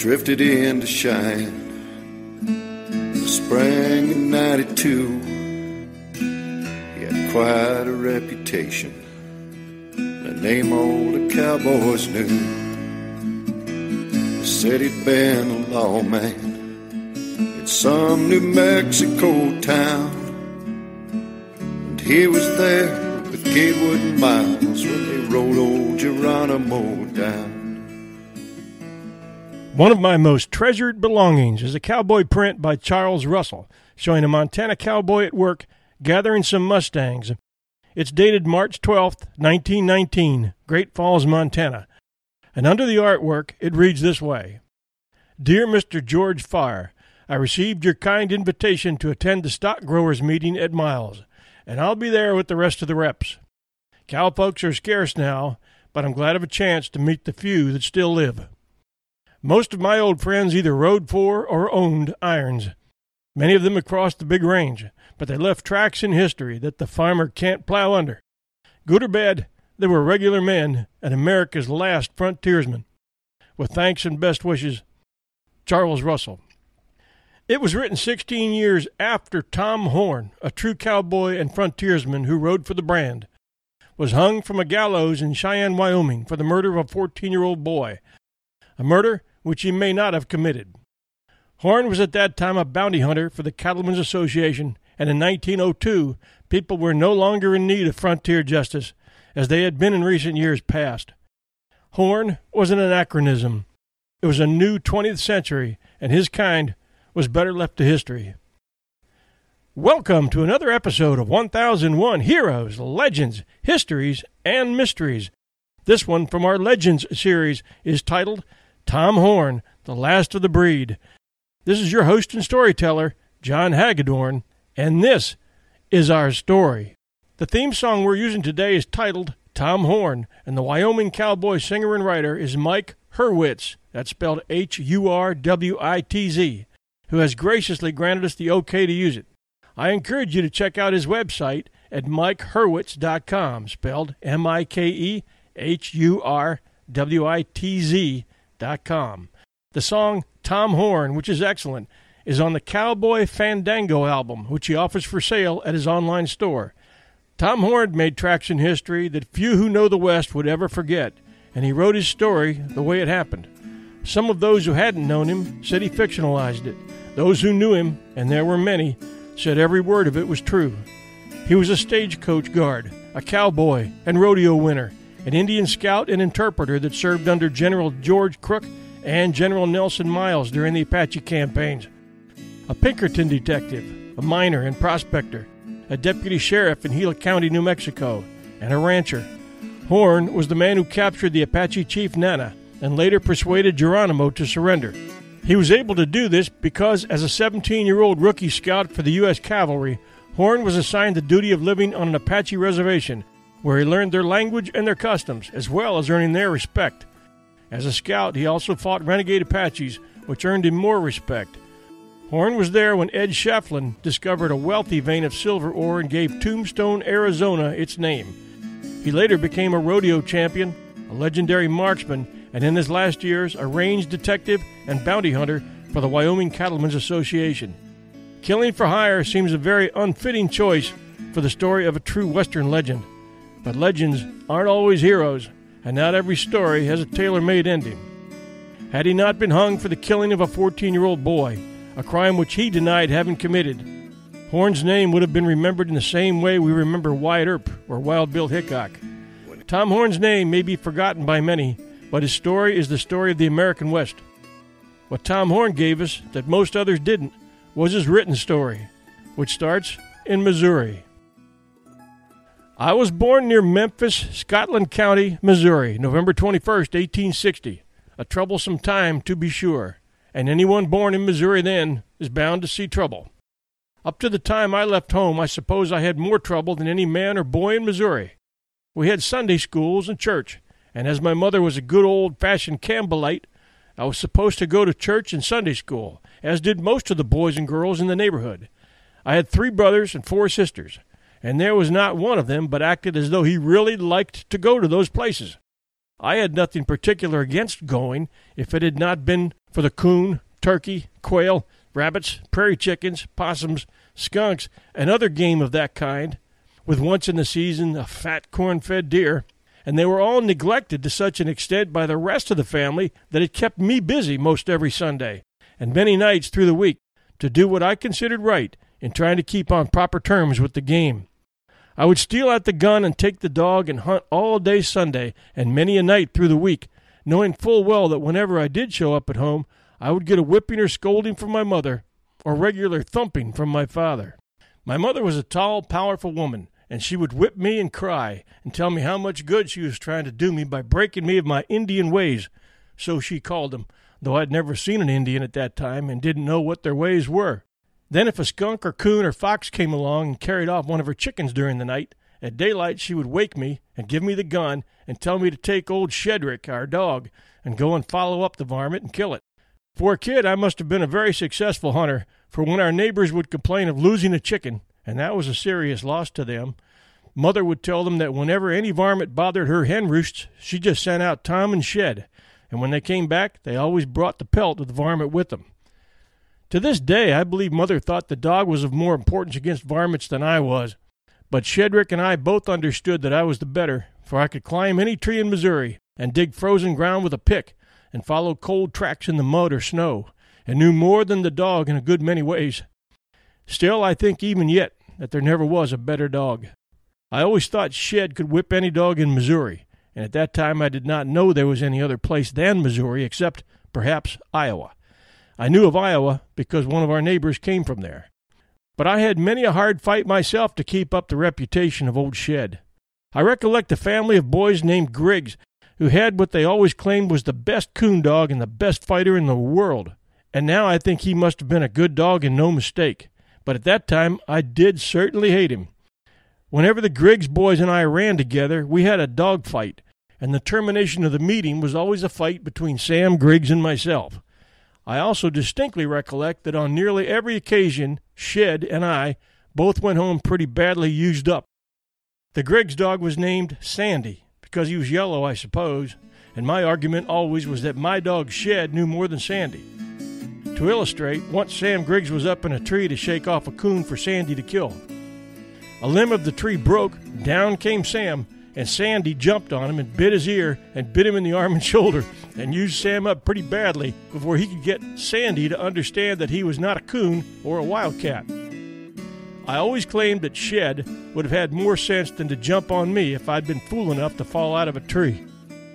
drifted into Cheyenne. The spring of '92, he had quite a reputation, the name all the cowboys knew. They said he'd been a lawman in some New Mexico town, and he was there with Gatewood and Miles when they rode old Geronimo down. One of my most treasured belongings is a cowboy print by Charles Russell, showing a Montana cowboy at work gathering some Mustangs. It's dated March 12th, 1919, Great Falls, Montana. And under the artwork, it reads this way: Dear Mr. George Farr, I received your kind invitation to attend the stock growers meeting at Miles, and I'll be there with the rest of the reps. Cowpokes are scarce now, but I'm glad of a chance to meet the few that still live. Most of my old friends either rode for or owned irons. Many of them had crossed the big range, but they left tracks in history that the farmer can't plow under. Good or bad, they were regular men and America's last frontiersmen. With thanks and best wishes, Charles Russell. It was written 16 years after Tom Horn, a true cowboy and frontiersman who rode for the brand, was hung from a gallows in Cheyenne, Wyoming for the murder of a 14-year-old boy, a murder which he may not have committed. Horn was at that time a bounty hunter for the Cattlemen's Association, and in 1902 people were no longer in need of frontier justice, as they had been in recent years past. Horn was an anachronism. It was a new 20th century, and his kind was better left to history. Welcome to another episode of 1001 Heroes, Legends, Histories, and Mysteries. This one from our Legends series is titled Tom Horn, the Last of the Breed. This is your host and storyteller, John Hagedorn, and this is our story. The theme song we're using today is titled Tom Horn, and the Wyoming cowboy singer and writer is Mike Hurwitz, that's spelled Hurwitz, who has graciously granted us the okay to use it. I encourage you to check out his website at mikehurwitz.com, spelled MikeHurwitz.com. The song Tom Horn, which is excellent, is on the Cowboy Fandango album, which he offers for sale at his online store. Tom Horn made tracks in history that few who know the West would ever forget, and he wrote his story the way it happened. Some of those who hadn't known him said he fictionalized it. Those who knew him, and there were many, said every word of it was true. He was a stagecoach guard, a cowboy and rodeo winner, an Indian scout and interpreter that served under General George Crook and General Nelson Miles during the Apache campaigns, a Pinkerton detective, a miner and prospector, a deputy sheriff in Gila County, New Mexico, and a rancher. Horn was the man who captured the Apache chief Nana and later persuaded Geronimo to surrender. He was able to do this because, as a 17-year-old rookie scout for the U.S. Cavalry, Horn was assigned the duty of living on an Apache reservation, where he learned their language and their customs, as well as earning their respect. As a scout, he also fought renegade Apaches, which earned him more respect. Horn was there when Ed Shefflin discovered a wealthy vein of silver ore and gave Tombstone, Arizona, its name. He later became a rodeo champion, a legendary marksman, and in his last years, a range detective and bounty hunter for the Wyoming Cattlemen's Association. Killing for hire seems a very unfitting choice for the story of a true Western legend. But legends aren't always heroes, and not every story has a tailor-made ending. Had he not been hung for the killing of a 14-year-old boy, a crime which he denied having committed, Horn's name would have been remembered in the same way we remember Wyatt Earp or Wild Bill Hickok. Tom Horn's name may be forgotten by many, but his story is the story of the American West. What Tom Horn gave us that most others didn't was his written story, which starts in Missouri. I was born near Memphis, Scotland County, Missouri, November 21st, 1860. A troublesome time, to be sure, and anyone born in Missouri then is bound to see trouble. Up to the time I left home, I suppose I had more trouble than any man or boy in Missouri. We had Sunday schools and church, and as my mother was a good old-fashioned Campbellite, I was supposed to go to church and Sunday school, as did most of the boys and girls in the neighborhood. I had 3 brothers and 4 sisters, and there was not one of them but acted as though he really liked to go to those places. I had nothing particular against going if it had not been for the coon, turkey, quail, rabbits, prairie chickens, possums, skunks, and other game of that kind, with once in the season a fat corn-fed deer, and they were all neglected to such an extent by the rest of the family that it kept me busy most every Sunday, and many nights through the week, to do what I considered right in trying to keep on proper terms with the game. I would steal out the gun and take the dog and hunt all day Sunday and many a night through the week, knowing full well that whenever I did show up at home, I would get a whipping or scolding from my mother, or regular thumping from my father. My mother was a tall, powerful woman, and she would whip me and cry and tell me how much good she was trying to do me by breaking me of my Indian ways, so she called them, though I'd never seen an Indian at that time and didn't know what their ways were. Then if a skunk or coon or fox came along and carried off one of her chickens during the night, at daylight she would wake me and give me the gun and tell me to take old Shedrick, our dog, and go and follow up the varmint and kill it. For a kid, I must have been a very successful hunter, for when our neighbors would complain of losing a chicken, and that was a serious loss to them, Mother would tell them that whenever any varmint bothered her hen roosts, she just sent out Tom and Shed, and when they came back, they always brought the pelt of the varmint with them. To this day, I believe Mother thought the dog was of more importance against varmints than I was, but Shedrick and I both understood that I was the better, for I could climb any tree in Missouri and dig frozen ground with a pick and follow cold tracks in the mud or snow, and knew more than the dog in a good many ways. Still, I think even yet that there never was a better dog. I always thought Shed could whip any dog in Missouri, and at that time I did not know there was any other place than Missouri except, perhaps, Iowa. I knew of Iowa because one of our neighbors came from there. But I had many a hard fight myself to keep up the reputation of old Shed. I recollect a family of boys named Griggs, who had what they always claimed was the best coon dog and the best fighter in the world. And now I think he must have been a good dog and no mistake. But at that time I did certainly hate him. Whenever the Griggs boys and I ran together, we had a dog fight, and the termination of the meeting was always a fight between Sam Griggs and myself. I also distinctly recollect that on nearly every occasion, Shed and I both went home pretty badly used up. The Griggs dog was named Sandy, because he was yellow, I suppose, and my argument always was that my dog Shed knew more than Sandy. To illustrate, once Sam Griggs was up in a tree to shake off a coon for Sandy to kill. A limb of the tree broke, down came Sam, and Sandy jumped on him and bit his ear and bit him in the arm and shoulder and used Sam up pretty badly before he could get Sandy to understand that he was not a coon or a wildcat. I always claimed that Shed would have had more sense than to jump on me if I'd been fool enough to fall out of a tree.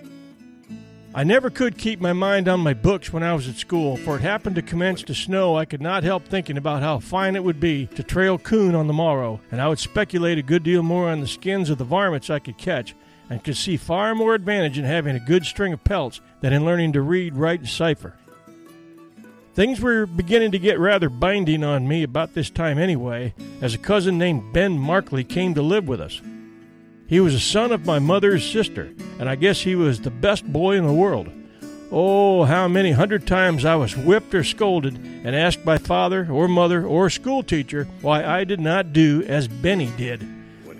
I never could keep my mind on my books when I was at school, for it happened to commence to snow. I could not help thinking about how fine it would be to trail coon on the morrow, and I would speculate a good deal more on the skins of the varmints I could catch, and could see far more advantage in having a good string of pelts than in learning to read, write, and cipher. Things were beginning to get rather binding on me about this time anyway, as a cousin named Ben Markley came to live with us. He was a son of my mother's sister, and I guess he was the best boy in the world. Oh, how many 100 times I was whipped or scolded and asked by father or mother or school teacher why I did not do as Benny did.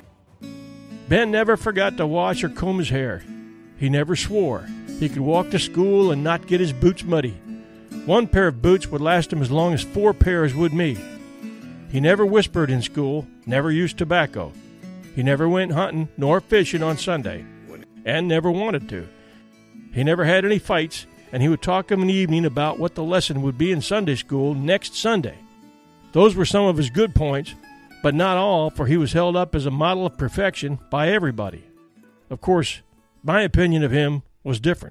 Ben never forgot to wash or comb his hair. He never swore. He could walk to school and not get his boots muddy. One pair of boots would last him as long as 4 pairs would me. He never whispered in school, never used tobacco. He never went hunting nor fishing on Sunday, and never wanted to. He never had any fights, and he would talk in the evening about what the lesson would be in Sunday school next Sunday. Those were some of his good points, but not all, for he was held up as a model of perfection by everybody. Of course, my opinion of him was different.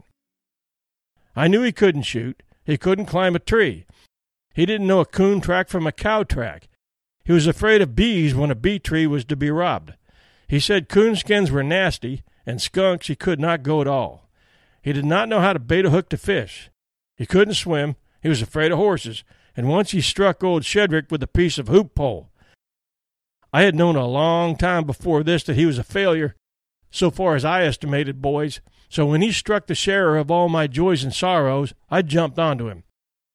I knew he couldn't shoot. He couldn't climb a tree. He didn't know a coon track from a cow track. He was afraid of bees when a bee tree was to be robbed. He said coonskins were nasty, and skunks he could not go at all. He did not know how to bait a hook to fish. He couldn't swim. He was afraid of horses, and once he struck old Shedrick with a piece of hoop pole. I had known a long time before this that he was a failure, so far as I estimated boys, so when he struck the sharer of all my joys and sorrows, I jumped onto him.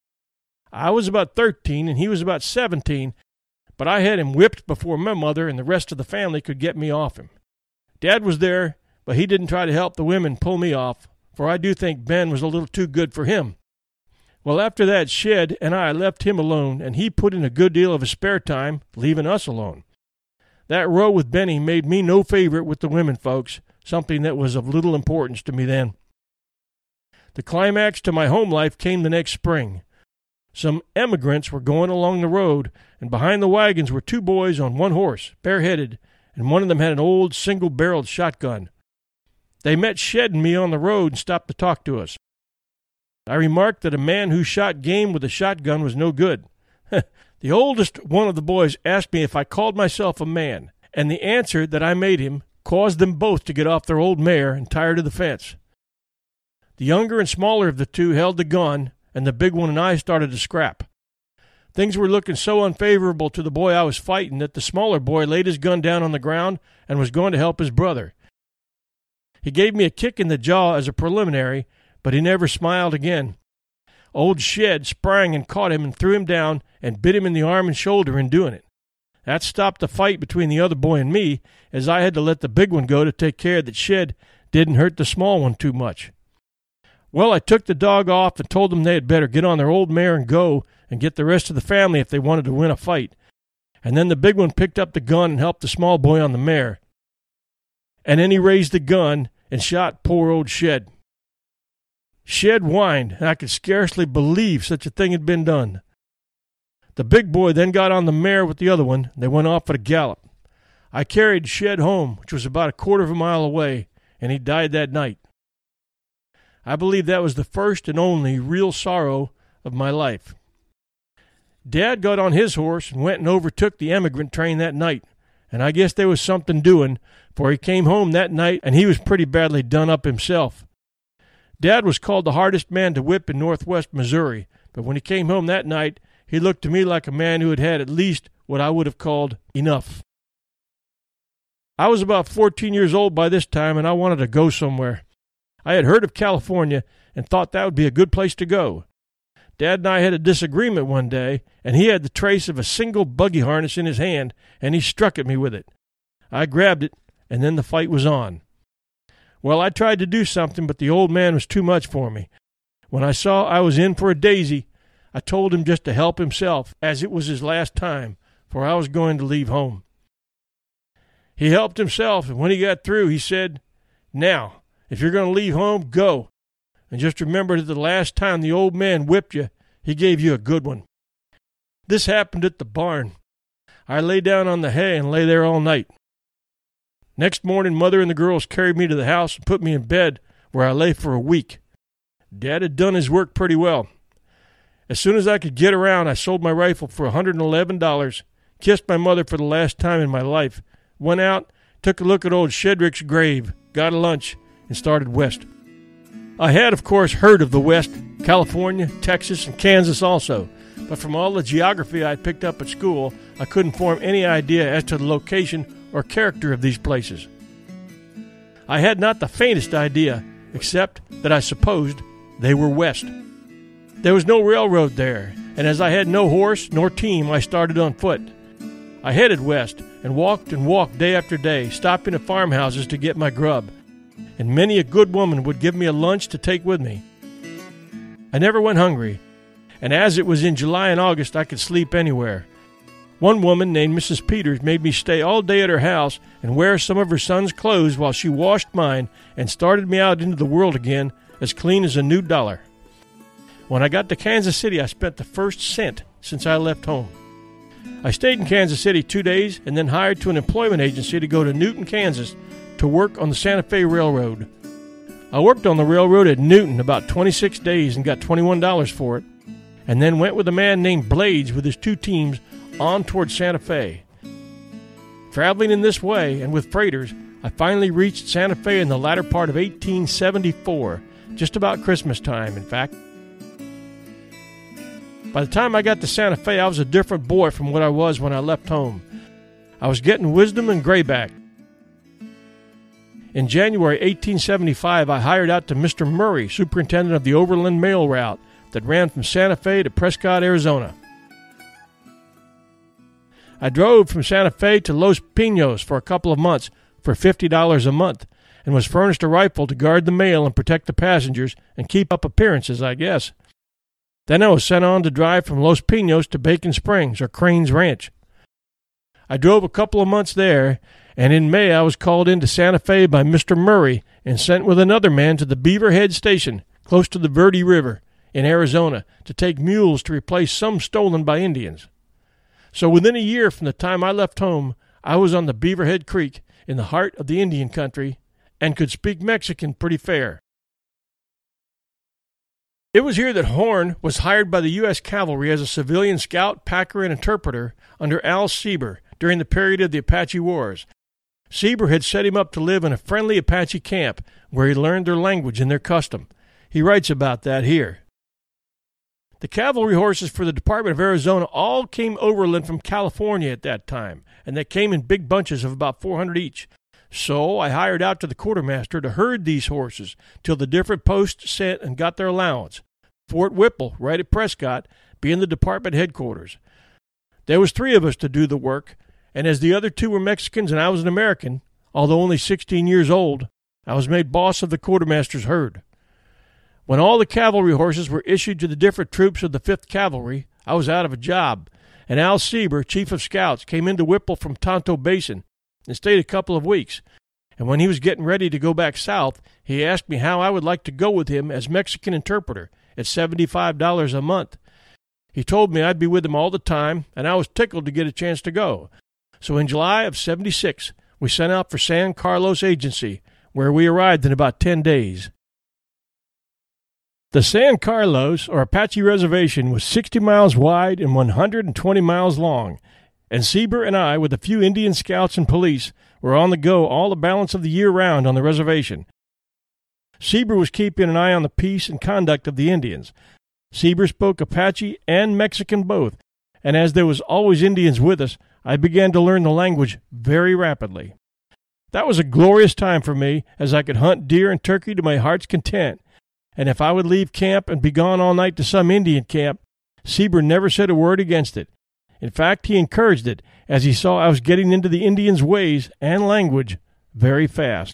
I was about 13, and he was about 17, but I had him whipped before my mother and the rest of the family could get me off him. Dad was there, but he didn't try to help the women pull me off, for I do think Ben was a little too good for him. Well, after that, Shed and I left him alone, and he put in a good deal of his spare time, leaving us alone. That row with Benny made me no favorite with the women folks, something that was of little importance to me then. The climax to my home life came the next spring. Some emigrants were going along the road, and behind the wagons were two boys on one horse, bareheaded, and one of them had an old single-barreled shotgun. They met Shed and me on the road and stopped to talk to us. I remarked that a man who shot game with a shotgun was no good. The oldest one of the boys asked me if I called myself a man, and the answer that I made him caused them both to get off their old mare and tire to the fence. The younger and smaller of the two held the gun, and the big one and I started to scrap. Things were looking so unfavorable to the boy I was fighting that the smaller boy laid his gun down on the ground and was going to help his brother. He gave me a kick in the jaw as a preliminary, but he never smiled again. Old Shed sprang and caught him and threw him down and bit him in the arm and shoulder in doing it. That stopped the fight between the other boy and me, as I had to let the big one go to take care that Shed didn't hurt the small one too much. Well, I took the dog off and told them they had better get on their old mare and go and get the rest of the family if they wanted to win a fight. And then the big one picked up the gun and helped the small boy on the mare. And then he raised the gun and shot poor old Shed. Shed whined, and I could scarcely believe such a thing had been done. The big boy then got on the mare with the other one, and they went off at a gallop. I carried Shed home, which was about a quarter of a mile away, and he died that night. I believe that was the first and only real sorrow of my life. Dad got on his horse and went and overtook the emigrant train that night, and I guess there was something doing, for he came home that night and he was pretty badly done up himself. Dad was called the hardest man to whip in northwest Missouri, but when he came home that night, he looked to me like a man who had had at least what I would have called enough. I was about 14 years old by this time, and I wanted to go somewhere. I had heard of California and thought that would be a good place to go. Dad and I had a disagreement one day, and he had the trace of a single buggy harness in his hand, and he struck at me with it. I grabbed it, and then the fight was on. Well, I tried to do something, but the old man was too much for me. When I saw I was in for a daisy, I told him just to help himself, as it was his last time, for I was going to leave home. He helped himself, and when he got through, he said, "Now, if you're going to leave home, go. And just remember that the last time the old man whipped you, he gave you a good one." This happened at the barn. I lay down on the hay and lay there all night. Next morning, Mother and the girls carried me to the house and put me in bed, where I lay for a week. Dad had done his work pretty well. As soon as I could get around, I sold my rifle for $111, kissed my mother for the last time in my life, went out, took a look at old Shedrick's grave, got a lunch, and started west. I had, of course, heard of the West, California, Texas, and Kansas also, but from all the geography I had picked up at school, I couldn't form any idea as to the location or character of these places. I had not the faintest idea, except that I supposed they were west. There was no railroad there, and as I had no horse nor team, I started on foot. I headed west and walked day after day, stopping at farmhouses to get my grub, and many a good woman would give me a lunch to take with me. I never went hungry, and as it was in July and August, I could sleep anywhere. One woman named Mrs. Peters made me stay all day at her house and wear some of her son's clothes while she washed mine and started me out into the world again as clean as a new dollar. When I got to Kansas City, I spent the first cent since I left home. I stayed in Kansas City 2 days and then hired to an employment agency to go to Newton, Kansas to work on the Santa Fe Railroad. I worked on the railroad at Newton about 26 days and got $21 for it, and then went with a man named Blades with his 2 teams on toward Santa Fe. Traveling in this way and with freighters, I finally reached Santa Fe in the latter part of 1874, just about Christmas time, in fact. By the time I got to Santa Fe, I was a different boy from what I was when I left home. I was getting wisdom and grayback. In January 1875, I hired out to Mr. Murray, superintendent of the Overland Mail route that ran from Santa Fe to Prescott, Arizona. I drove from Santa Fe to Los Pinos for a couple of months for $50 a month and was furnished a rifle to guard the mail and protect the passengers and keep up appearances, I guess. Then I was sent on to drive from Los Pinos to Bacon Springs, or Crane's Ranch. I drove a couple of months there, and in May I was called into Santa Fe by Mr. Murray and sent with another man to the Beaver Head Station, close to the Verde River, in Arizona, to take mules to replace some stolen by Indians. So within a year from the time I left home, I was on the Beaver Head Creek, in the heart of the Indian country, and could speak Mexican pretty fair. It was here that Horn was hired by the U.S. Cavalry as a civilian scout, packer, and interpreter under Al Sieber during the period of the Apache Wars. Sieber had set him up to live in a friendly Apache camp where he learned their language and their custom. He writes about that here. The cavalry horses for the Department of Arizona all came overland from California at that time, and they came in big bunches of about 400 each. So I hired out to the quartermaster to herd these horses till the different posts sent and got their allowance, Fort Whipple, right at Prescott, being the department headquarters. There was 3 of us to do the work, and as the other 2 were Mexicans and I was an American, although only 16 years old, I was made boss of the quartermaster's herd. When all the cavalry horses were issued to the different troops of the 5th Cavalry, I was out of a job, and Al Sieber, chief of scouts, came into Whipple from Tonto Basin and stayed a couple of weeks. And when he was getting ready to go back south, he asked me how I would like to go with him as Mexican interpreter at $75 a month. He told me I'd be with him all the time, and I was tickled to get a chance to go. So in July of '76, we sent out for San Carlos Agency, where we arrived in about 10 days. The San Carlos, or Apache Reservation, was 60 miles wide and 120 miles long, and Sieber and I, with a few Indian scouts and police, were on the go all the balance of the year round on the reservation. Sieber was keeping an eye on the peace and conduct of the Indians. Sieber spoke Apache and Mexican both, and as there was always Indians with us, I began to learn the language very rapidly. That was a glorious time for me, as I could hunt deer and turkey to my heart's content, and if I would leave camp and be gone all night to some Indian camp, Sieber never said a word against it. In fact, he encouraged it, as he saw I was getting into the Indians' ways and language very fast.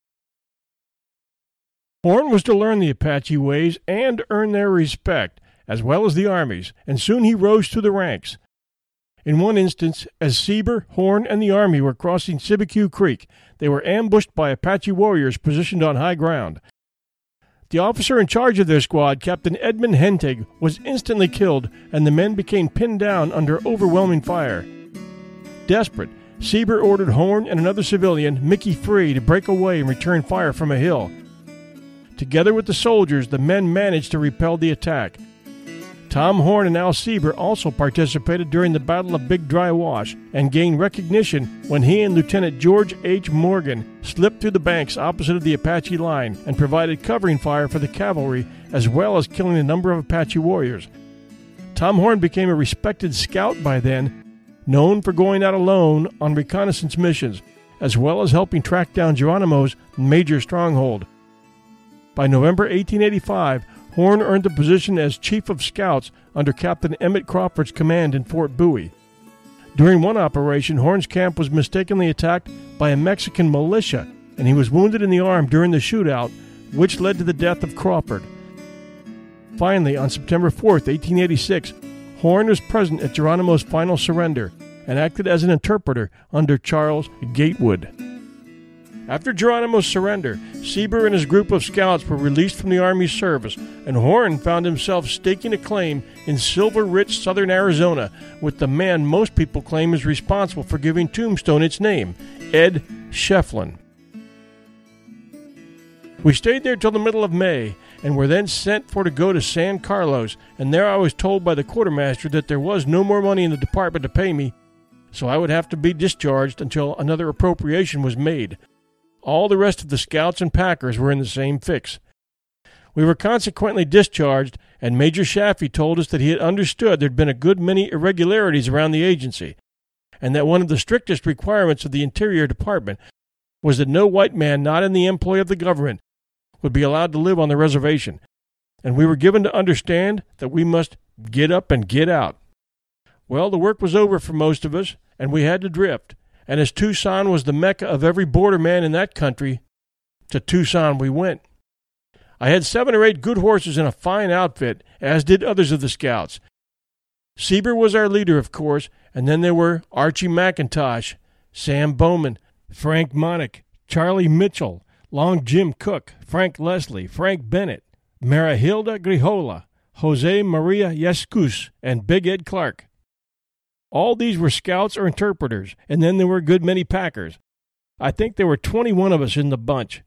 Horn was to learn the Apache ways and earn their respect, as well as the Army's, and soon he rose through the ranks. In one instance, as Sieber, Horn, and the Army were crossing Cibecue Creek, they were ambushed by Apache warriors positioned on high ground. The officer in charge of their squad, Captain Edmund Hentig, was instantly killed, and the men became pinned down under overwhelming fire. Desperate, Sieber ordered Horn and another civilian, Mickey Free, to break away and return fire from a hill. Together with the soldiers, the men managed to repel the attack. Tom Horn and Al Sieber also participated during the Battle of Big Dry Wash and gained recognition when he and Lieutenant George H. Morgan slipped through the banks opposite of the Apache line and provided covering fire for the cavalry as well as killing a number of Apache warriors. Tom Horn became a respected scout by then, known for going out alone on reconnaissance missions, as well as helping track down Geronimo's major stronghold. By November 1885, Horn earned the position as Chief of Scouts under Captain Emmett Crawford's command in Fort Bowie. During one operation, Horn's camp was mistakenly attacked by a Mexican militia, and he was wounded in the arm during the shootout, which led to the death of Crawford. Finally, on September 4, 1886, Horn was present at Geronimo's final surrender and acted as an interpreter under Charles Gatewood. After Geronimo's surrender, Sieber and his group of scouts were released from the Army's service, and Horn found himself staking a claim in silver-rich southern Arizona with the man most people claim is responsible for giving Tombstone its name, Ed Shefflin. We stayed there till the middle of May, and were then sent for to go to San Carlos, and there I was told by the quartermaster that there was no more money in the department to pay me, so I would have to be discharged until another appropriation was made. All the rest of the scouts and packers were in the same fix. We were consequently discharged, and Major Shaffey told us that he had understood there had been a good many irregularities around the agency, and that one of the strictest requirements of the Interior Department was that no white man not in the employ of the government would be allowed to live on the reservation, and we were given to understand that we must get up and get out. Well, the work was over for most of us, and we had to drift. And as Tucson was the mecca of every border man in that country, to Tucson we went. I had 7 or 8 good horses and a fine outfit, as did others of the scouts. Sieber was our leader, of course, and then there were Archie McIntosh, Sam Bowman, Frank Monick, Charlie Mitchell, Long Jim Cook, Frank Leslie, Frank Bennett, Marihilda Grijola, Jose Maria Yescus, and Big Ed Clark. All these were scouts or interpreters, and then there were a good many packers. I think there were 21 of us in the bunch.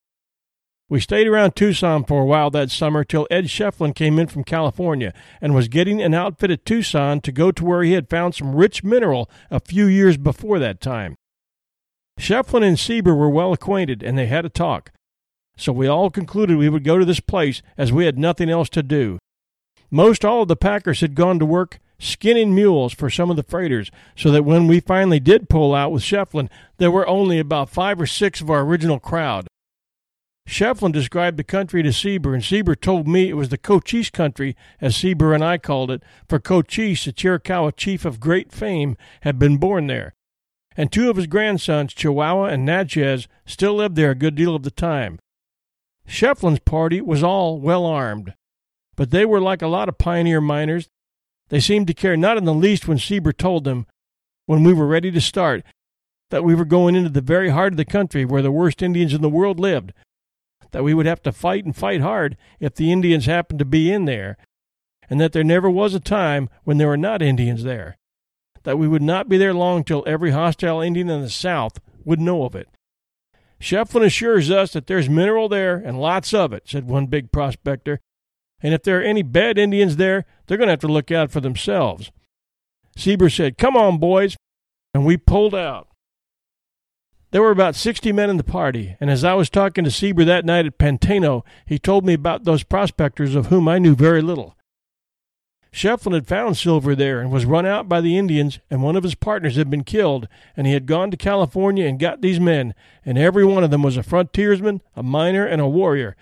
We stayed around Tucson for a while that summer till Ed Shefflin came in from California and was getting an outfit at Tucson to go to where he had found some rich mineral a few years before that time. Shefflin and Sieber were well acquainted, and they had a talk. So we all concluded we would go to this place as we had nothing else to do. Most all of the packers had gone to work skinning mules for some of the freighters, so that when we finally did pull out with Shefflin, there were only about 5 or 6 of our original crowd. Shefflin described the country to Sieber, and Sieber told me it was the Cochise country, as Sieber and I called it, for Cochise, a Chiricahua chief of great fame, had been born there, and 2 of his grandsons, Chihuahua and Natchez, still lived there a good deal of the time. Shefflin's party was all well armed, but they were like a lot of pioneer miners. They seemed to care not in the least when Sieber told them, when we were ready to start, that we were going into the very heart of the country where the worst Indians in the world lived, that we would have to fight and fight hard if the Indians happened to be in there, and that there never was a time when there were not Indians there, that we would not be there long till every hostile Indian in the South would know of it. Shefflin assures us that there's mineral there, and lots of it, said one big prospector, and if there are any bad Indians there, they're going to have to look out for themselves. Sieber said, "Come on, boys," and we pulled out. There were about 60 men in the party, and as I was talking to Sieber that night at Pantano, he told me about those prospectors of whom I knew very little. Shefflin had found silver there and was run out by the Indians, and one of his partners had been killed, and he had gone to California and got these men, and every one of them was a frontiersman, a miner, and a warrior.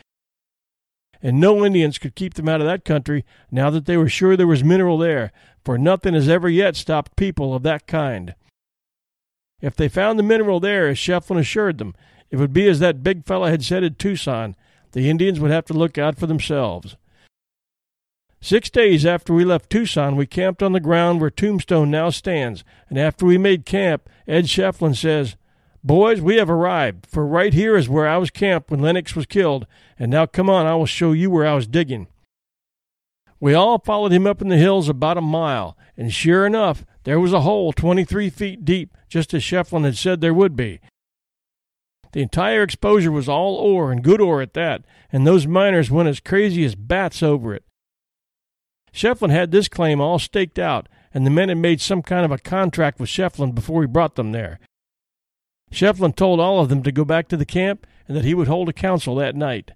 And no Indians could keep them out of that country now that they were sure there was mineral there, for nothing has ever yet stopped people of that kind. If they found the mineral there, as Shefflin assured them, it would be as that big fellow had said at Tucson. The Indians would have to look out for themselves. 6 days after we left Tucson, we camped on the ground where Tombstone now stands, and after we made camp, Ed Shefflin says, "Boys, we have arrived, for right here is where I was camped when Lennox was killed, and now come on, I will show you where I was digging." We all followed him up in the hills about a mile, and sure enough, there was a hole 23 feet deep, just as Shefflin had said there would be. The entire exposure was all ore, and good ore at that, and those miners went as crazy as bats over it. Shefflin had this claim all staked out, and the men had made some kind of a contract with Shefflin before he brought them there. Shefflin told all of them to go back to the camp and that he would hold a council that night.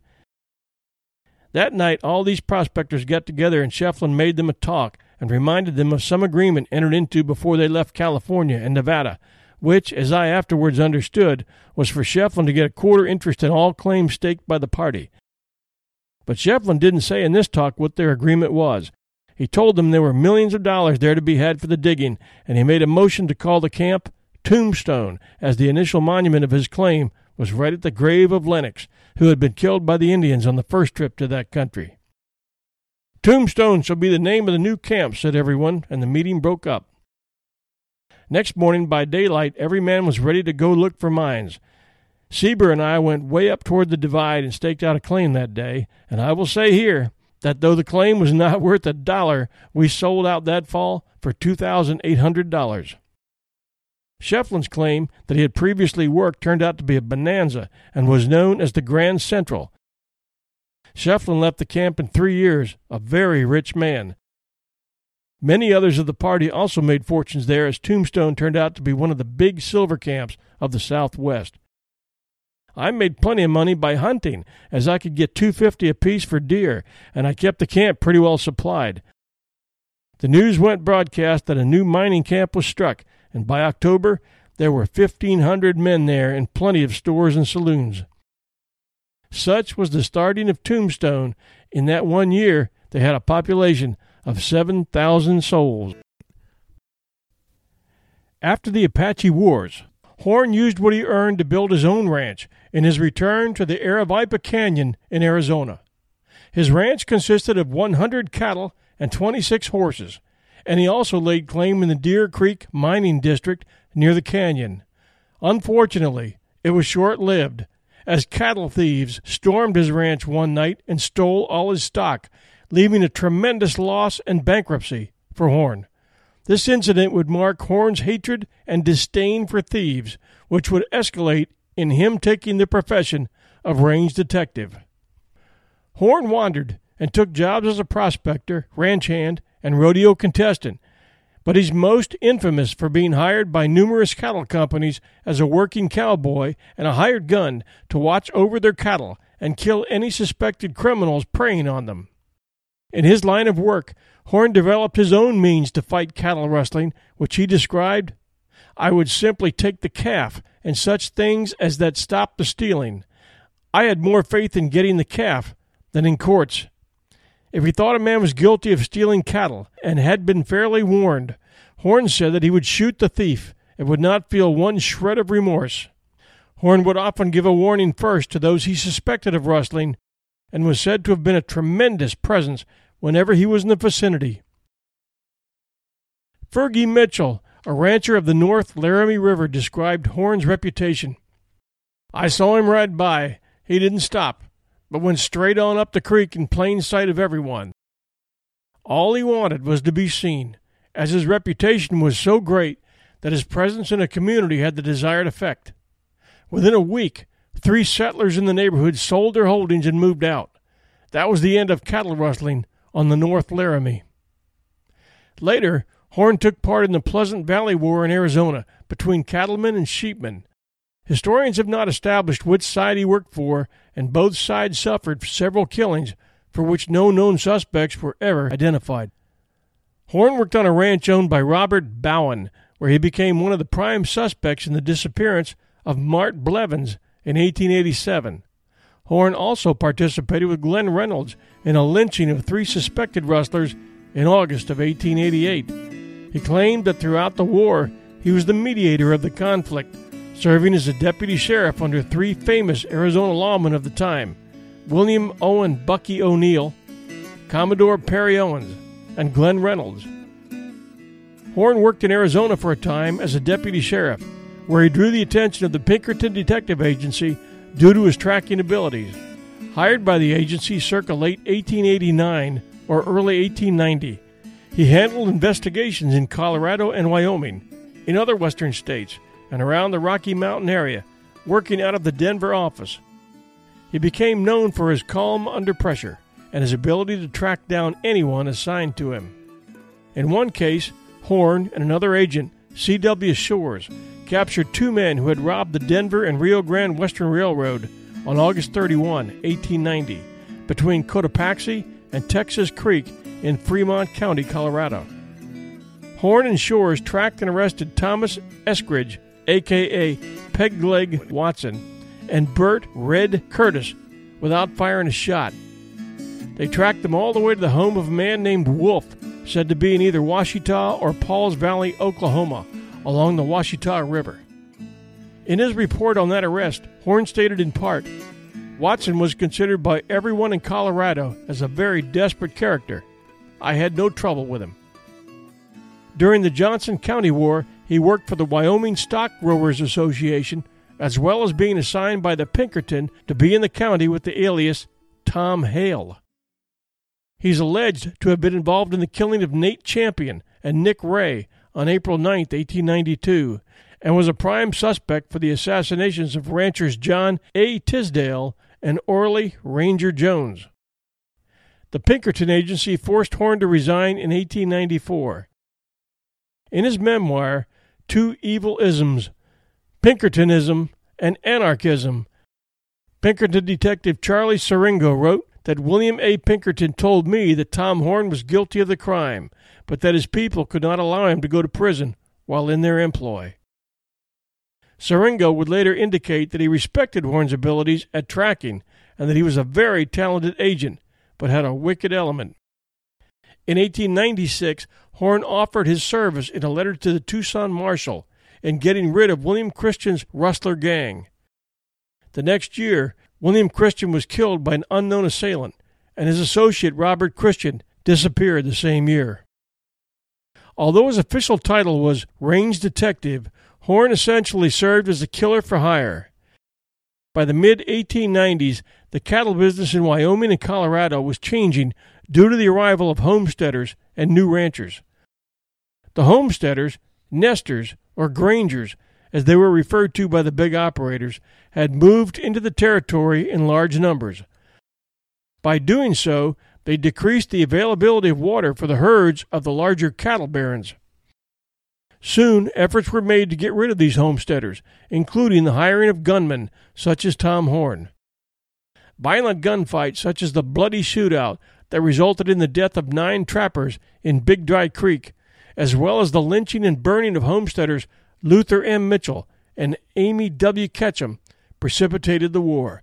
That night all these prospectors got together and Shefflin made them a talk and reminded them of some agreement entered into before they left California and Nevada, which, as I afterwards understood, was for Shefflin to get a quarter interest in all claims staked by the party. But Shefflin didn't say in this talk what their agreement was. He told them there were millions of dollars there to be had for the digging, and he made a motion to call the camp Tombstone, as the initial monument of his claim was right at the grave of Lennox, who had been killed by the Indians on the first trip to that country. "Tombstone shall be the name of the new camp," said everyone, and the meeting broke up. Next morning by daylight every man was ready to go look for mines. Sieber and I went way up toward the divide and staked out a claim that day, and I will say here that though the claim was not worth $1, we sold out that fall for $2,800. Shefflin's claim that he had previously worked turned out to be a bonanza and was known as the Grand Central. Shefflin left the camp in 3 years, a very rich man. Many others of the party also made fortunes there, as Tombstone turned out to be one of the big silver camps of the Southwest. I made plenty of money by hunting, as I could get $2.50 apiece for deer, and I kept the camp pretty well supplied. The news went broadcast that a new mining camp was struck, and by October there were 1,500 men there and plenty of stores and saloons. Such was the starting of Tombstone. In that 1 year they had a population of 7,000 souls. After the Apache Wars, Horn used what he earned to build his own ranch in his return to the Aravaipa Canyon in Arizona. His ranch consisted of 100 cattle and 26 horses, and he also laid claim in the Deer Creek mining district near the canyon. Unfortunately, it was short-lived, as cattle thieves stormed his ranch one night and stole all his stock, leaving a tremendous loss and bankruptcy for Horn. This incident would mark Horn's hatred and disdain for thieves, which would escalate in him taking the profession of range detective. Horn wandered and took jobs as a prospector, ranch hand, and rodeo contestant, but he's most infamous for being hired by numerous cattle companies as a working cowboy and a hired gun to watch over their cattle and kill any suspected criminals preying on them. In his line of work, Horn developed his own means to fight cattle rustling, which he described, "I would simply take the calf and such things as that stopped the stealing. I had more faith in getting the calf than in courts." If he thought a man was guilty of stealing cattle and had been fairly warned, Horn said that he would shoot the thief and would not feel one shred of remorse. Horn would often give a warning first to those he suspected of rustling, and was said to have been a tremendous presence whenever he was in the vicinity. Fergie Mitchell, a rancher of the North Laramie River, described Horn's reputation. "I saw him ride by. He didn't stop, but went straight on up the creek in plain sight of everyone. All he wanted was to be seen, as his reputation was so great that his presence in a community had the desired effect. Within a week, 3 settlers in the neighborhood sold their holdings and moved out. That was the end of cattle rustling on the North Laramie." Later, Horn took part in the Pleasant Valley War in Arizona between cattlemen and sheepmen. Historians have not established which side he worked for, and both sides suffered several killings for which no known suspects were ever identified. Horn worked on a ranch owned by Robert Bowen, where he became one of the prime suspects in the disappearance of Mart Blevins in 1887. Horn also participated with Glenn Reynolds in a lynching of 3 suspected rustlers in August of 1888. He claimed that throughout the war he was the mediator of the conflict, serving as a deputy sheriff under 3 famous Arizona lawmen of the time, William Owen Bucky O'Neill, Commodore Perry Owens, and Glenn Reynolds. Horn worked in Arizona for a time as a deputy sheriff, where he drew the attention of the Pinkerton Detective Agency due to his tracking abilities. Hired by the agency circa late 1889 or early 1890, he handled investigations in Colorado and Wyoming, in other western states, and around the Rocky Mountain area, working out of the Denver office. He became known for his calm under pressure and his ability to track down anyone assigned to him. In one case, Horn and another agent, C.W. Shores, captured 2 men who had robbed the Denver and Rio Grande Western Railroad on August 31, 1890, between Cotopaxi and Texas Creek in Fremont County, Colorado. Horn and Shores tracked and arrested Thomas Eskridge, a.k.a. Pegleg Watson, and Bert Red Curtis without firing a shot. They tracked them all the way to the home of a man named Wolf, said to be in either Washita or Pauls Valley, Oklahoma, along the Washita River. In his report on that arrest, Horn stated in part, "Watson was considered by everyone in Colorado as a very desperate character. I had no trouble with him." During the Johnson County War, he worked for the Wyoming Stock Growers Association, as well as being assigned by the Pinkerton to be in the county with the alias Tom Hale. He's alleged to have been involved in the killing of Nate Champion and Nick Ray on April 9, 1892, and was a prime suspect for the assassinations of ranchers John A. Tisdale and Orley Ranger Jones. The Pinkerton Agency forced Horn to resign in 1894. In his memoir, 2 Evil Isms, Pinkertonism and Anarchism, Pinkerton detective Charlie Siringo wrote that William A. Pinkerton told me that Tom Horn was guilty of the crime, but that his people could not allow him to go to prison while in their employ. Siringo would later indicate that he respected Horn's abilities at tracking and that he was a very talented agent, but had a wicked element. In 1896, Horn offered his service in a letter to the Tucson Marshal in getting rid of William Christian's rustler gang. The next year, William Christian was killed by an unknown assailant, and his associate Robert Christian disappeared the same year. Although his official title was Range Detective, Horn essentially served as a killer for hire. By the mid-1890s, the cattle business in Wyoming and Colorado was changing due to the arrival of homesteaders and new ranchers. The homesteaders, nesters, or grangers, as they were referred to by the big operators, had moved into the territory in large numbers. By doing so, they decreased the availability of water for the herds of the larger cattle barons. Soon, efforts were made to get rid of these homesteaders, including the hiring of gunmen such as Tom Horn. Violent gunfights such as the bloody shootout that resulted in the death of 9 trappers in Big Dry Creek, as well as the lynching and burning of homesteaders Luther M. Mitchell and Amy W. Ketchum, precipitated the war.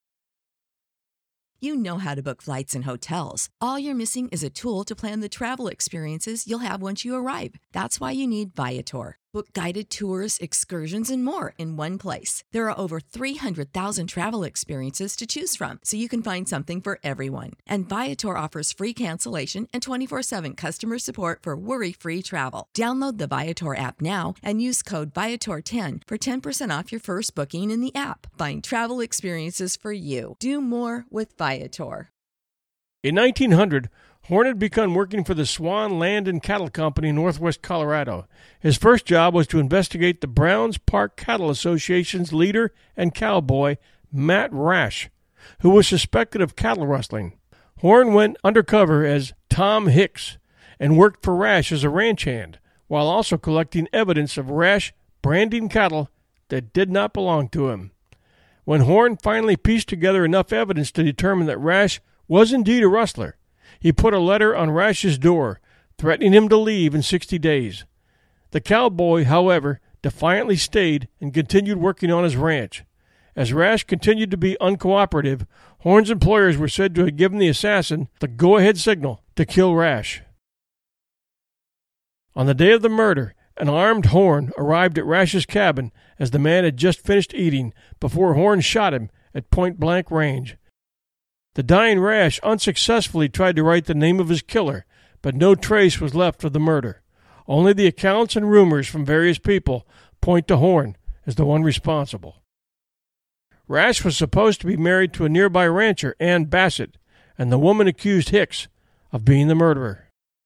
You know how to book flights and hotels. All you're missing is a tool to plan the travel experiences you'll have once you arrive. That's why you need Viator. Book guided tours, excursions, and more in one place. There are over 300,000 travel experiences to choose from, so you can find something for everyone. And Viator offers free cancellation and 24/7 customer support for worry-free travel. Download the Viator app now and use code Viator10 for 10% off your first booking in the app. Find travel experiences for you. Do more with Viator. In 1900, Horn had begun working for the Swan Land and Cattle Company in northwest Colorado. His first job was to investigate the Browns Park Cattle Association's leader and cowboy, Matt Rash, who was suspected of cattle rustling. Horn went undercover as Tom Hicks and worked for Rash as a ranch hand, while also collecting evidence of Rash branding cattle that did not belong to him. When Horn finally pieced together enough evidence to determine that Rash was indeed a rustler, he put a letter on Rash's door, threatening him to leave in 60 days. The cowboy, however, defiantly stayed and continued working on his ranch. As Rash continued to be uncooperative, Horn's employers were said to have given the assassin the go-ahead signal to kill Rash. On the day of the murder, an armed Horn arrived at Rash's cabin as the man had just finished eating before Horn shot him at point-blank range. The dying Rash unsuccessfully tried to write the name of his killer, but no trace was left of the murder. Only the accounts and rumors from various people point to Horn as the one responsible. Rash was supposed to be married to a nearby rancher, Ann Bassett, and the woman accused Hicks of being the murderer.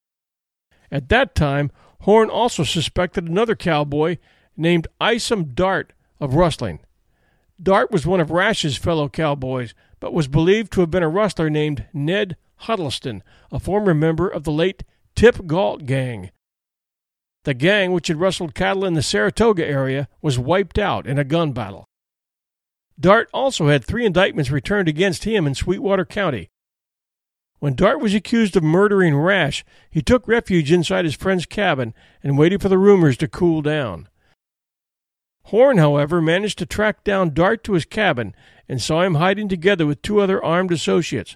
At that time, Horn also suspected another cowboy named Isom Dart of rustling. Dart was one of Rash's fellow cowboys, but was believed to have been a rustler named Ned Huddleston, a former member of the late Tip Galt gang. The gang, which had rustled cattle in the Saratoga area, was wiped out in a gun battle. Dart also had 3 indictments returned against him in Sweetwater County. When Dart was accused of murdering Rash, he took refuge inside his friend's cabin and waited for the rumors to cool down. Horn, however, managed to track down Dart to his cabin and saw him hiding together with 2 other armed associates.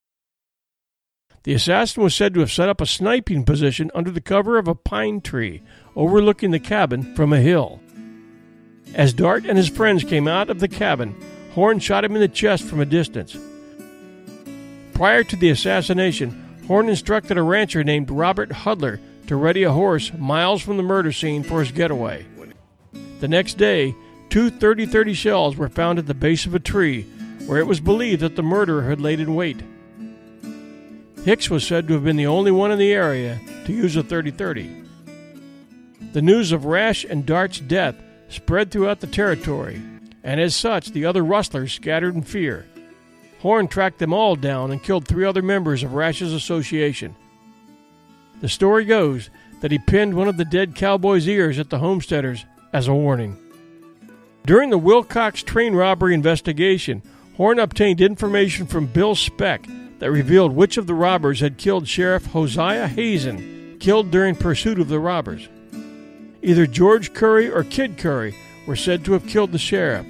The assassin was said to have set up a sniping position under the cover of a pine tree, overlooking the cabin from a hill. As Dart and his friends came out of the cabin, Horn shot him in the chest from a distance. Prior to the assassination, Horn instructed a rancher named Robert Hudler to ready a horse miles from the murder scene for his getaway. The next day, 2 .30-30 shells were found at the base of a tree, where it was believed that the murderer had laid in wait. Hicks was said to have been the only one in the area to use a .30-30. The news of Rash and Dart's death spread throughout the territory, and as such, the other rustlers scattered in fear. Horn tracked them all down and killed 3 other members of Rash's association. The story goes that he pinned one of the dead cowboys' ears at the homesteaders as a warning. During the Wilcox train robbery investigation, Horn obtained information from Bill Speck that revealed which of the robbers had killed Sheriff Hosea Hazen, killed during pursuit of the robbers. Either George Curry or Kid Curry were said to have killed the sheriff.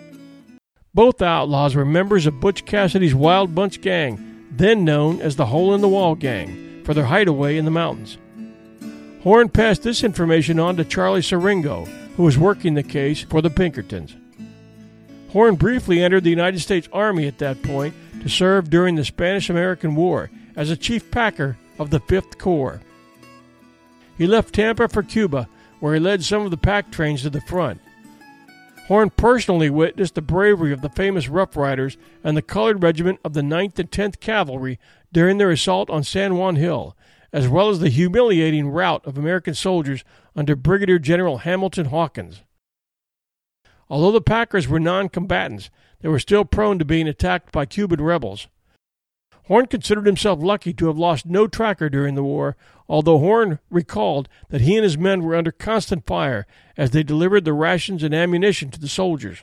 Both outlaws were members of Butch Cassidy's Wild Bunch gang, then known as the Hole in the Wall gang, for their hideaway in the mountains. Horn passed this information on to Charlie Siringo, who was working the case for the Pinkertons. Horn briefly entered the United States Army at that point to serve during the Spanish-American War as a chief packer of the 5th Corps. He left Tampa for Cuba, where he led some of the pack trains to the front. Horn personally witnessed the bravery of the famous Rough Riders and the Colored Regiment of the 9th and 10th Cavalry during their assault on San Juan Hill, as well as the humiliating rout of American soldiers under Brigadier General Hamilton Hawkins. Although the Packers were non-combatants, they were still prone to being attacked by Cuban rebels. Horn considered himself lucky to have lost no tracker during the war, although Horn recalled that he and his men were under constant fire as they delivered the rations and ammunition to the soldiers.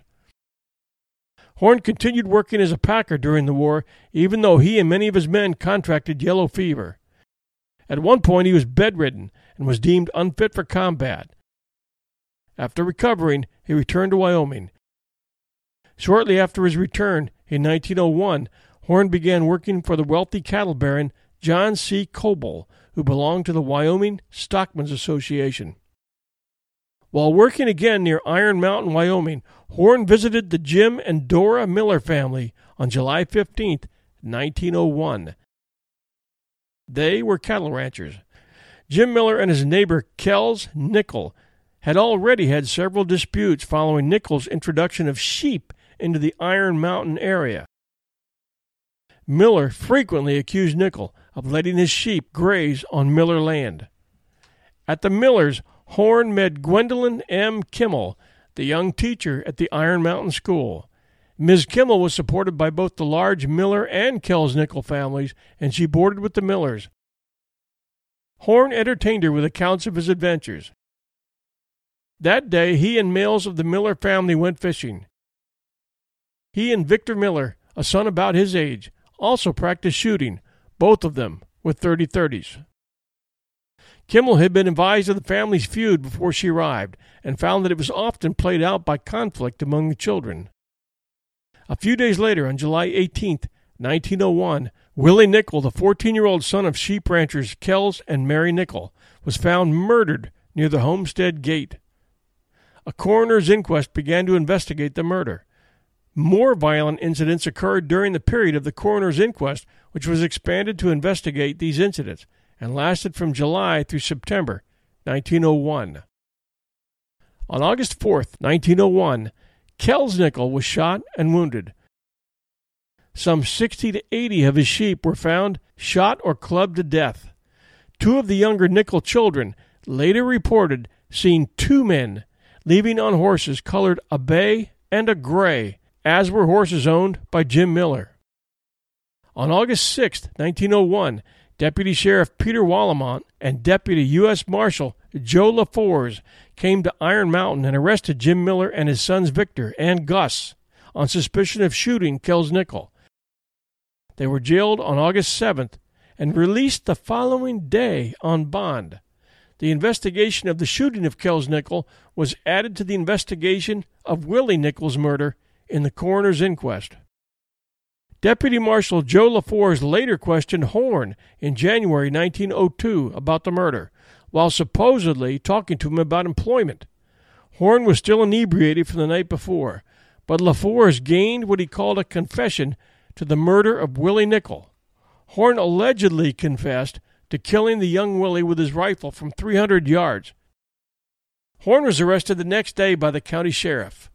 Horn continued working as a packer during the war, even though he and many of his men contracted yellow fever. At one point he was bedridden and was deemed unfit for combat. After recovering, he returned to Wyoming. Shortly after his return, in 1901, Horn began working for the wealthy cattle baron John C. Coble, who belonged to the Wyoming Stockmen's Association. While working again near Iron Mountain, Wyoming, Horn visited the Jim and Dora Miller family on July 15, 1901. They were cattle ranchers. Jim Miller and his neighbor Kells Nickel had already had several disputes following Nickel's introduction of sheep into the Iron Mountain area. Miller frequently accused Nickel of letting his sheep graze on Miller land. At the Millers, Horn met Gwendolyn M. Kimmel, the young teacher at the Iron Mountain School. Ms. Kimmel was supported by both the large Miller and Kells Nickel families, and she boarded with the Millers. Horn entertained her with accounts of his adventures. That day, he and males of the Miller family went fishing. He and Victor Miller, a son about his age, also practiced shooting, both of them with .30-30s. Kimmel had been advised of the family's feud before she arrived, and found that it was often played out by conflict among the children. A few days later, on July 18, 1901, Willie Nickel, the 14-year-old son of sheep ranchers Kells and Mary Nickel, was found murdered near the homestead gate. A coroner's inquest began to investigate the murder. More violent incidents occurred during the period of the coroner's inquest, which was expanded to investigate these incidents, and lasted from July through September 1901. On August 4, 1901, Kells Nickel was shot and wounded. Some 60 to 80 of his sheep were found shot or clubbed to death. Two of the younger Nickel children later reported seeing two men leaving on horses colored a bay and a gray, as were horses owned by Jim Miller. On August 6, 1901, Deputy Sheriff Peter Wallamont and Deputy U.S. Marshal Joe LaForge came to Iron Mountain and arrested Jim Miller and his sons Victor and Gus on suspicion of shooting Kells Nickel. They were jailed on August 7th and released the following day on bond. The investigation of the shooting of Kells Nickel was added to the investigation of Willie Nickel's murder in the coroner's inquest. Deputy Marshal Joe LaForge later questioned Horn in January 1902 about the murder, while supposedly talking to him about employment. Horn was still inebriated from the night before, but LaForge gained what he called a confession to the murder of Willie Nickel. Horn allegedly confessed to killing the young Willie with his rifle from 300 yards. Horn was arrested the next day by the county sheriff.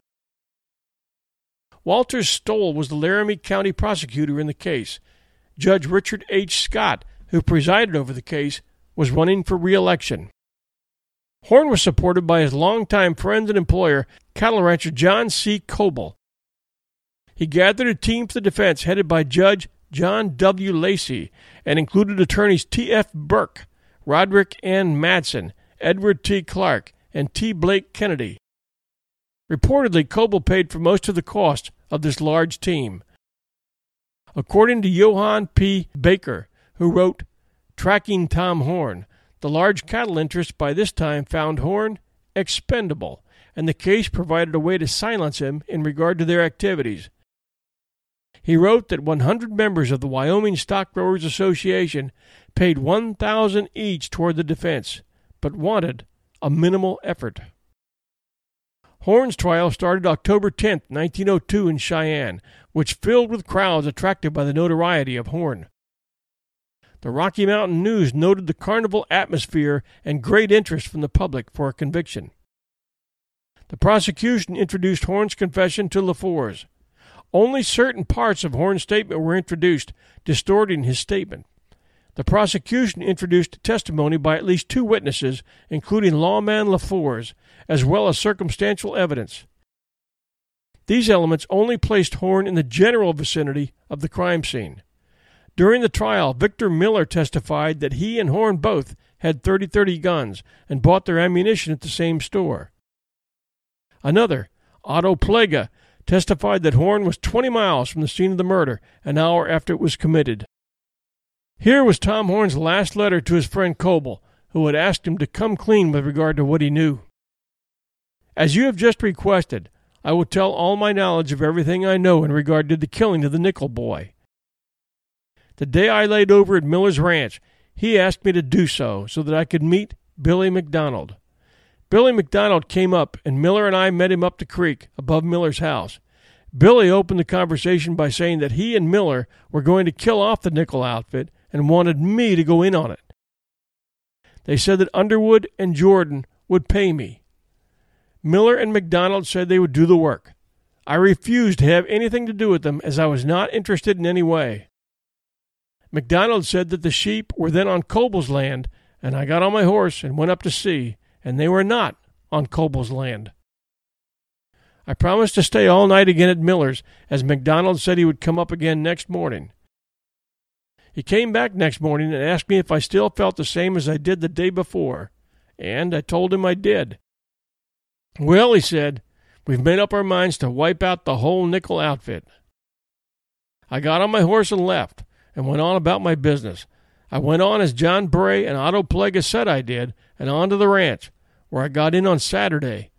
Walter Stoll was the Laramie County prosecutor in the case. Judge Richard H. Scott, who presided over the case, was running for re-election. Horn was supported by his longtime friend and employer, cattle rancher John C. Coble. He gathered a team for the defense headed by Judge John W. Lacey and included attorneys T.F. Burke, Roderick N. Madsen, Edward T. Clark, and T. Blake Kennedy. Reportedly, Coble paid for most of the cost of this large team. According to Johann P. Baker, who wrote Tracking Tom Horn, the large cattle interests by this time found Horn expendable, and the case provided a way to silence him in regard to their activities. He wrote that 100 members of the Wyoming Stock Growers Association paid $1,000 each toward the defense, but wanted a minimal effort. Horn's trial started October 10, 1902 in Cheyenne, which filled with crowds attracted by the notoriety of Horn. The Rocky Mountain News noted the carnival atmosphere and great interest from the public for a conviction. The prosecution introduced Horn's confession to LaForce. Only certain parts of Horn's statement were introduced, distorting his statement. The prosecution introduced testimony by at least 2 witnesses, including lawman LaForce, as well as circumstantial evidence. These elements only placed Horn in the general vicinity of the crime scene. During the trial, Victor Miller testified that he and Horn both had .30-30 guns and bought their ammunition at the same store. Another, Otto Plaga, testified that Horn was 20 miles from the scene of the murder an hour after it was committed. Here was Tom Horn's last letter to his friend Coble, who had asked him to come clean with regard to what he knew. As you have just requested, I will tell all my knowledge of everything I know in regard to the killing of the Nickel boy. The day I laid over at Miller's ranch, he asked me to do so that I could meet Billy McDonald. Billy McDonald came up, and Miller and I met him up the creek above Miller's house. Billy opened the conversation by saying that he and Miller were going to kill off the Nickel outfit and wanted me to go in on it. They said that Underwood and Jordan would pay me. Miller and McDonald said they would do the work. I refused to have anything to do with them as I was not interested in any way. McDonald said that the sheep were then on Coble's land, and I got on my horse and went up to see, and they were not on Coble's land. I promised to stay all night again at Miller's, as McDonald said he would come up again next morning. He came back next morning and asked me if I still felt the same as I did the day before, and I told him I did. Well, he said, we've made up our minds to wipe out the whole Nickel outfit. I got on my horse and left, and went on about my business. I went on as John Bray and Otto Plaga said I did, and on to the ranch, where I got in on Saturday.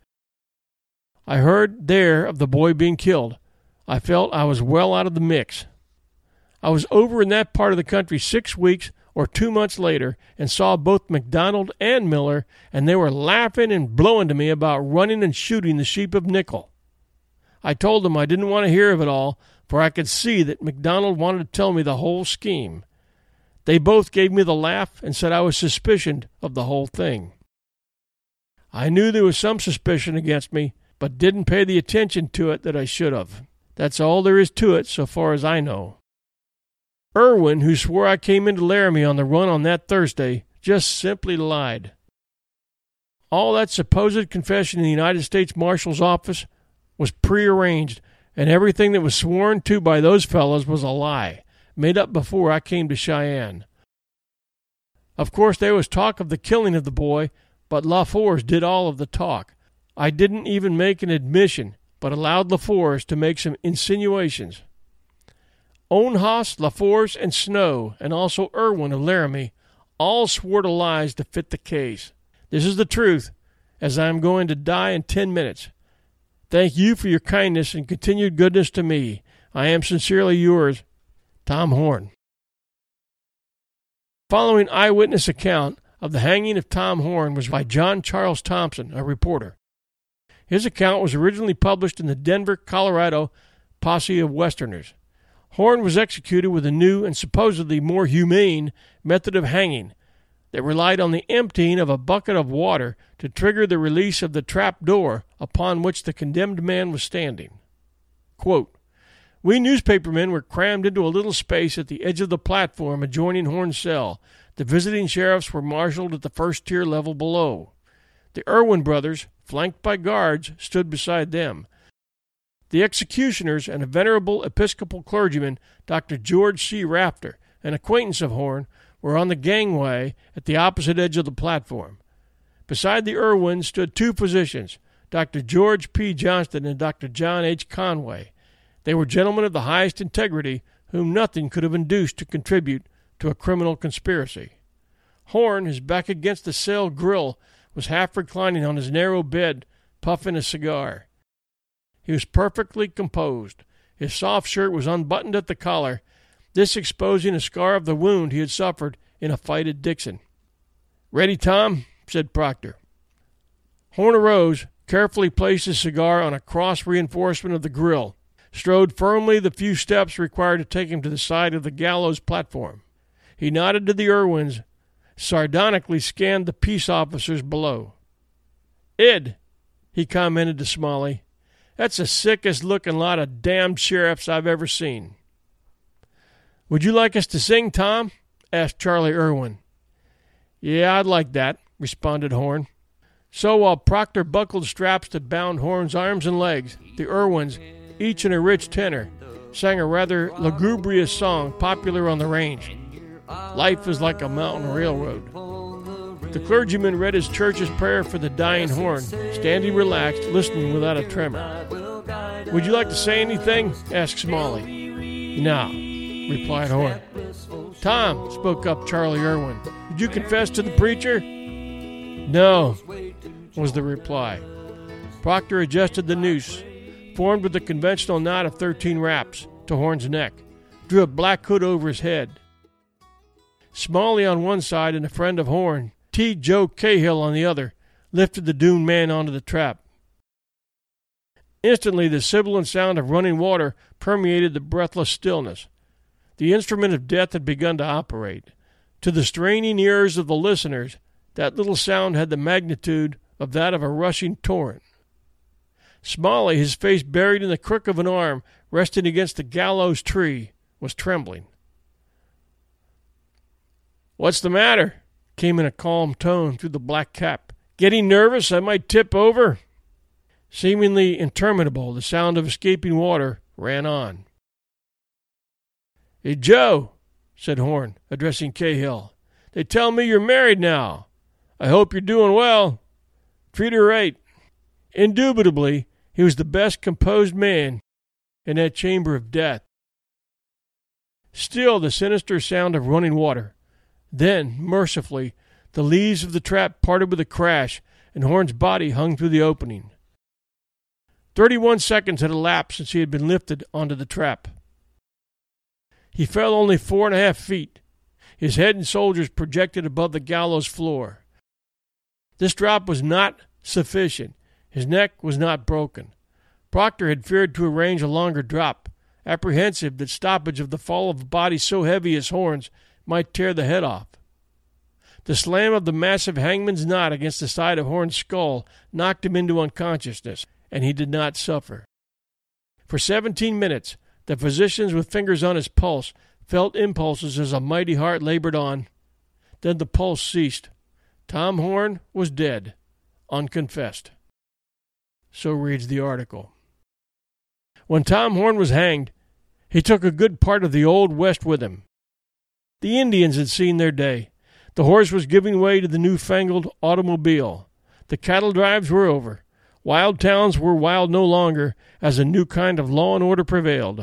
I heard there of the boy being killed. I felt I was well out of the mix. I was over in that part of the country 6 weeks or 2 months later and saw both McDonald and Miller, and they were laughing and blowing to me about running and shooting the sheep of Nickel. I told them I didn't want to hear of it all, for I could see that McDonald wanted to tell me the whole scheme. They both gave me the laugh and said I was suspicioned of the whole thing. I knew there was some suspicion against me, but didn't pay the attention to it that I should have. That's all there is to it so far as I know. Irwin, who swore I came into Laramie on the run on that Thursday, just simply lied. All that supposed confession in the United States Marshal's office was prearranged, and everything that was sworn to by those fellows was a lie, made up before I came to Cheyenne. Of course, there was talk of the killing of the boy, but LaForce did all of the talk. I didn't even make an admission, but allowed LaForce to make some insinuations. Ohnhaus, LaForce, and Snow, and also Irwin of Laramie, all swore to lies to fit the case. This is the truth, as I am going to die in 10 minutes. Thank you for your kindness and continued goodness to me. I am sincerely yours, Tom Horn. Following eyewitness account of the hanging of Tom Horn was by John Charles Thompson, a reporter. His account was originally published in the Denver, Colorado Posse of Westerners. Horn was executed with a new and supposedly more humane method of hanging that relied on the emptying of a bucket of water to trigger the release of the trap door upon which the condemned man was standing. Quote, we newspapermen were crammed into a little space at the edge of the platform adjoining Horn's cell. The visiting sheriffs were marshaled at the first-tier level below. The Irwin brothers, flanked by guards, stood beside them. The executioners and a venerable Episcopal clergyman, Dr. George C. Rafter, an acquaintance of Horn, were on the gangway at the opposite edge of the platform. Beside the Irwins stood 2 physicians, Dr. George P. Johnston and Dr. John H. Conway. They were gentlemen of the highest integrity whom nothing could have induced to contribute to a criminal conspiracy. Horn, his back against the cell grill, was half reclining on his narrow bed, puffing a cigar. He was perfectly composed. His soft shirt was unbuttoned at the collar, this exposing a scar of the wound he had suffered in a fight at Dixon. "Ready, Tom?" said Proctor. Horn arose, carefully placed his cigar on a cross reinforcement of the grill, strode firmly the few steps required to take him to the side of the gallows platform. He nodded to the Irwins, sardonically scanned the peace officers below. "Ed," he commented to Smalley, "that's the sickest-looking lot of damned sheriffs I've ever seen." "Would you like us to sing, Tom?" asked Charlie Irwin. "Yeah, I'd like that," responded Horn. So while Proctor buckled straps that bound Horn's arms and legs, the Irwins, each in a rich tenor, sang a rather lugubrious song popular on the range. "Life is like a mountain railroad." The clergyman read his church's prayer for the dying Horn, standing relaxed, listening without a tremor. "Would you like to say anything?" asked Smalley. "No," replied Horn. "Tom," spoke up Charlie Irwin, "did you confess to the preacher?" "No," was the reply. Proctor adjusted the noose, formed with the conventional knot of 13 wraps, to Horn's neck, drew a black hood over his head. Smalley on one side and a friend of Horn, T. Joe Cahill on the other, lifted the doomed man onto the trap. Instantly the sibilant sound of running water permeated the breathless stillness. The instrument of death had begun to operate. To the straining ears of the listeners, that little sound had the magnitude of that of a rushing torrent. Smalley, his face buried in the crook of an arm resting against the gallows tree, was trembling. "What's the matter?" came in a calm tone through the black cap. "Getting nervous? I might tip over." Seemingly interminable, the sound of escaping water ran on. "Hey, Joe," said Horn, addressing Cahill, "they tell me you're married now. I hope you're doing well. Treat her right." Indubitably, he was the best composed man in that chamber of death. Still the sinister sound of running water. Then, mercifully, the leaves of the trap parted with a crash, and Horn's body hung through the opening. 31 seconds had elapsed since he had been lifted onto the trap. He fell only 4.5 feet. His head and shoulders projected above the gallows floor. This drop was not sufficient. His neck was not broken. Proctor had feared to arrange a longer drop, apprehensive that stoppage of the fall of a body so heavy as Horn's might tear the head off. The slam of the massive hangman's knot against the side of Horn's skull knocked him into unconsciousness, and he did not suffer. For 17 minutes, the physicians with fingers on his pulse felt impulses as a mighty heart labored on. Then the pulse ceased. Tom Horn was dead, unconfessed. So reads the article. When Tom Horn was hanged, he took a good part of the Old West with him. The Indians had seen their day. The horse was giving way to the newfangled automobile. The cattle drives were over. Wild towns were wild no longer, as a new kind of law and order prevailed.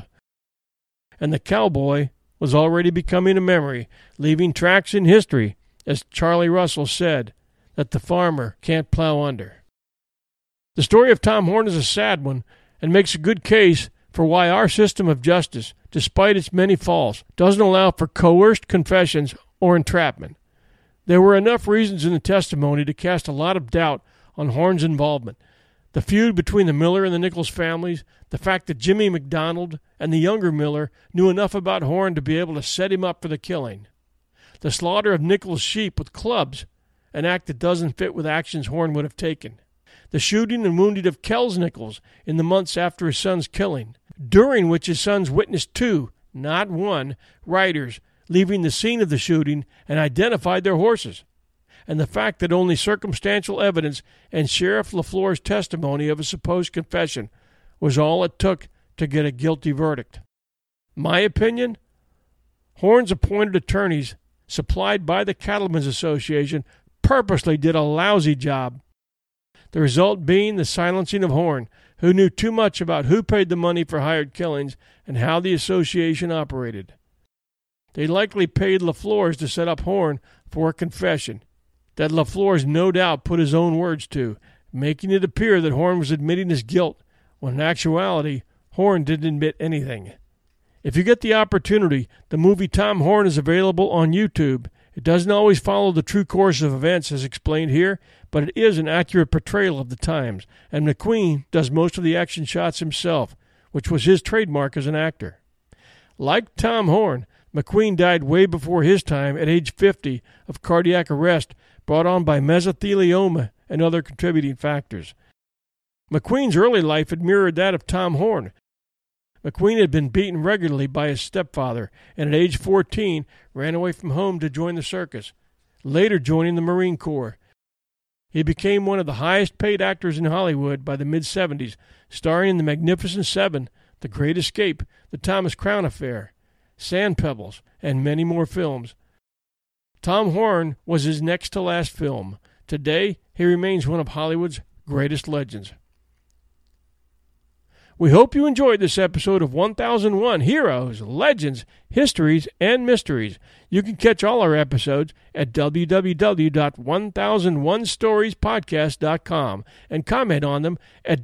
And the cowboy was already becoming a memory, leaving tracks in history, as Charlie Russell said, that the farmer can't plow under. The story of Tom Horn is a sad one, and makes a good case for why our system of justice, despite its many faults, doesn't allow for coerced confessions or entrapment. There were enough reasons in the testimony to cast a lot of doubt on Horn's involvement. The feud between the Miller and the Nichols families, the fact that Jimmy McDonald and the younger Miller knew enough about Horn to be able to set him up for the killing. The slaughter of Nichols' sheep with clubs, an act that doesn't fit with actions Horn would have taken. The shooting and wounding of Kells Nichols in the months after his son's killing, during which his sons witnessed 2, not 1, riders leaving the scene of the shooting and identified their horses, and the fact that only circumstantial evidence and Sheriff LaFleur's testimony of a supposed confession was all it took to get a guilty verdict. My opinion? Horn's appointed attorneys, supplied by the Cattlemen's Association, purposely did a lousy job. The result being the silencing of Horn, who knew too much about who paid the money for hired killings and how the association operated. They likely paid LaFleur's to set up Horn for a confession that LaFleur's no doubt put his own words to, making it appear that Horn was admitting his guilt, when in actuality, Horn didn't admit anything. If you get the opportunity, the movie Tom Horn is available on YouTube, It doesn't always follow the true course of events as explained here, but it is an accurate portrayal of the times, and McQueen does most of the action shots himself, which was his trademark as an actor. Like Tom Horn, McQueen died way before his time at age 50 of cardiac arrest brought on by mesothelioma and other contributing factors. McQueen's early life had mirrored that of Tom Horn. McQueen had been beaten regularly by his stepfather, and at age 14 ran away from home to join the circus, later joining the Marine Corps. He became one of the highest-paid actors in Hollywood by the mid-'70s, starring in The Magnificent Seven, The Great Escape, The Thomas Crown Affair, Sand Pebbles, and many more films. Tom Horn was his next-to-last film. Today, he remains one of Hollywood's greatest legends. We hope you enjoyed this episode of 1001 Heroes, Legends, Histories, and Mysteries. You can catch all our episodes at www.1001storiespodcast.com and comment on them at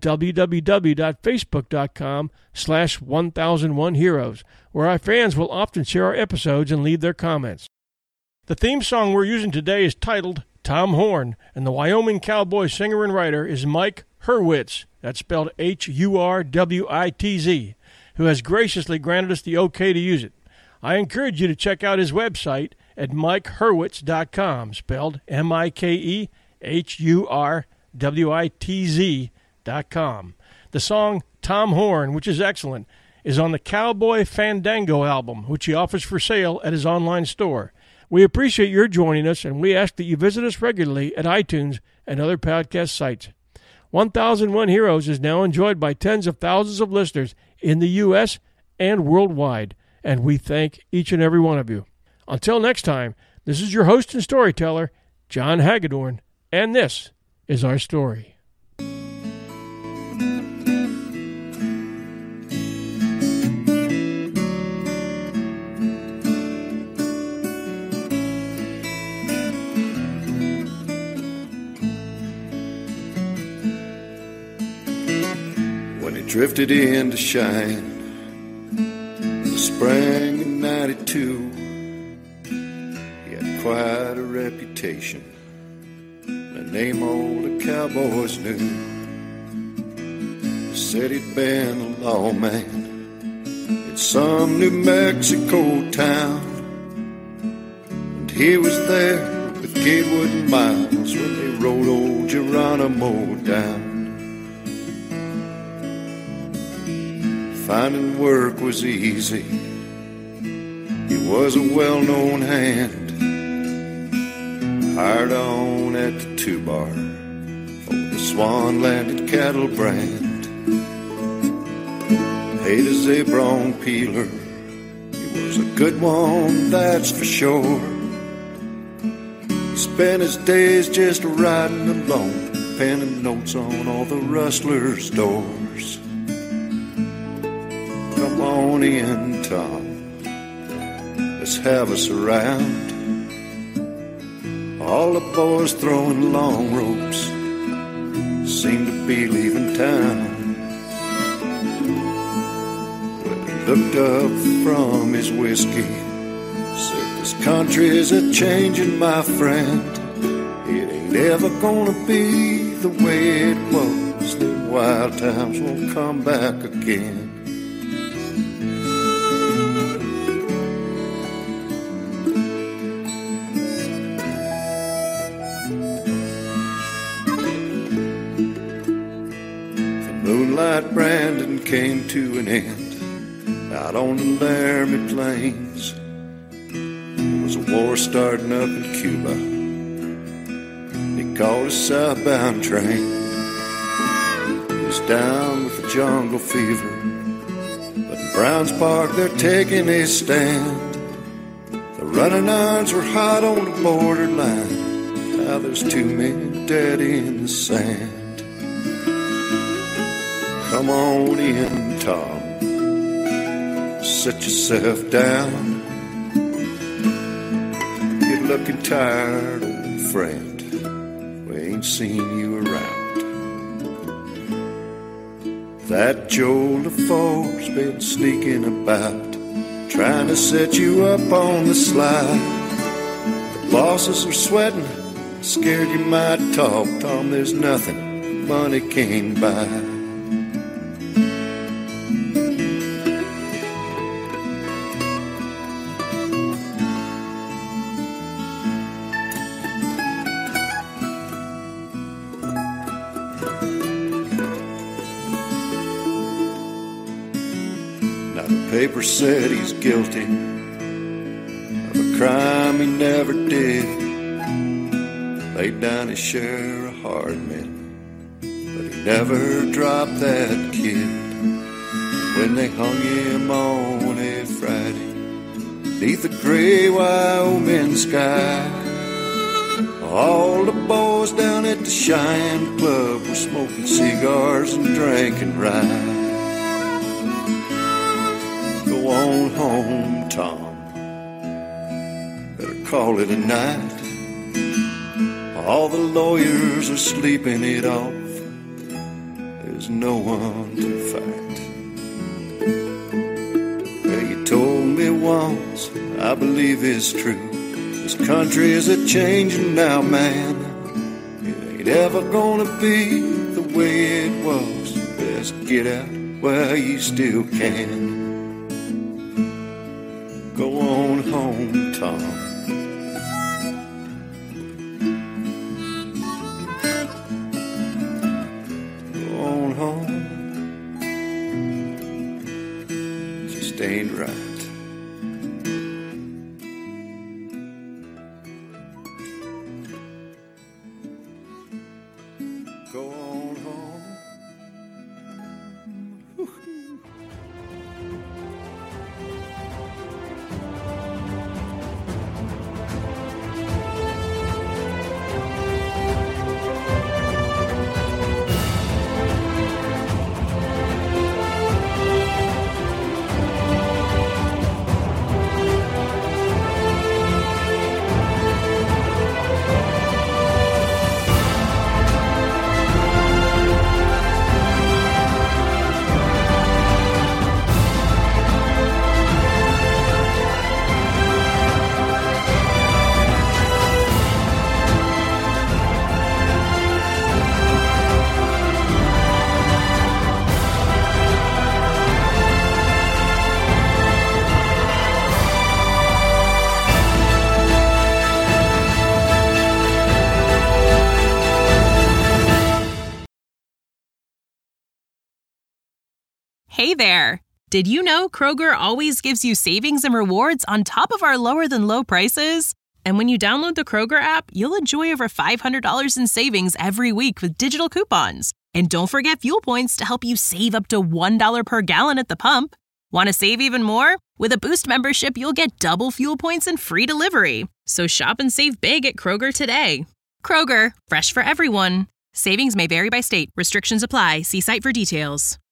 www.facebook.com/1001heroes, where our fans will often share our episodes and leave their comments. The theme song we're using today is titled Tom Horn, and the Wyoming cowboy singer and writer is Mike Hurwitz, that's spelled Hurwitz, who has graciously granted us the okay to use it. I encourage you to check out his website at mikehurwitz.com, spelled MikeHurwitz.com. The song Tom Horn, which is excellent, is on the Cowboy Fandango album, which he offers for sale at his online store. We appreciate your joining us, and we ask that you visit us regularly at iTunes and other podcast sites. 1001 Heroes is now enjoyed by tens of thousands of listeners in the U.S. and worldwide, and we thank each and every one of you. Until next time, this is your host and storyteller, John Hagedorn, and this is our story. Drifted in to shine the spring of '92. He had quite a reputation, the name all the cowboys knew. They said he'd been a lawman in some New Mexico town, and he was there with Gatewood and Miles when they rode old Geronimo down. Finding work was easy. He was a well-known hand, hired on at the 2-bar for the Swan Landed Cattle brand. Paid as a bronc peeler, he was a good one, that's for sure. He spent his days just riding alone, penning notes on all the rustlers' doors. Come on in, Tom, let's have us around. All the boys throwing long ropes seem to be leaving town. Well, he looked up from his whiskey, said, this country is a-changing, my friend. It ain't ever gonna be the way it was. The wild times won't come back again. Moonlight Brandon came to an end out on the Laramie Plains. There was a war starting up in Cuba. He called a southbound train. He was down with the jungle fever, but in Browns Park they're taking a stand. The running irons were hot on the borderline. Now there's too many dead in the sand. Come on in, Tom, sit yourself down. You're looking tired, old friend, we ain't seen you around. That Joe LaFoe's been sneaking about, trying to set you up on the slide. The bosses are sweating, scared you might talk. Tom, there's nothing money can't buy. Now the paper said he's guilty of a crime he never did. Laid down his share of hard men, but he never dropped that kid. When they hung him on a Friday, beneath the gray Wyoming sky, all the boys down at the Cheyenne Club were smoking cigars and drinking rye. Go on home, Tom, better call it a night. All the lawyers are sleeping it off. There's no one to fight. Well, you told me once, I believe it's true. This country is a-changing now, man. It ain't ever gonna be the way it was. Best get out while you still can. Go on home, Tom. Ain't right. Go on home. Hey there! Did you know Kroger always gives you savings and rewards on top of our lower-than-low prices? And when you download the Kroger app, you'll enjoy over $500 in savings every week with digital coupons. And don't forget fuel points to help you save up to $1 per gallon at the pump. Want to save even more? With a Boost membership, you'll get double fuel points and free delivery. So shop and save big at Kroger today. Kroger, fresh for everyone. Savings may vary by state. Restrictions apply. See site for details.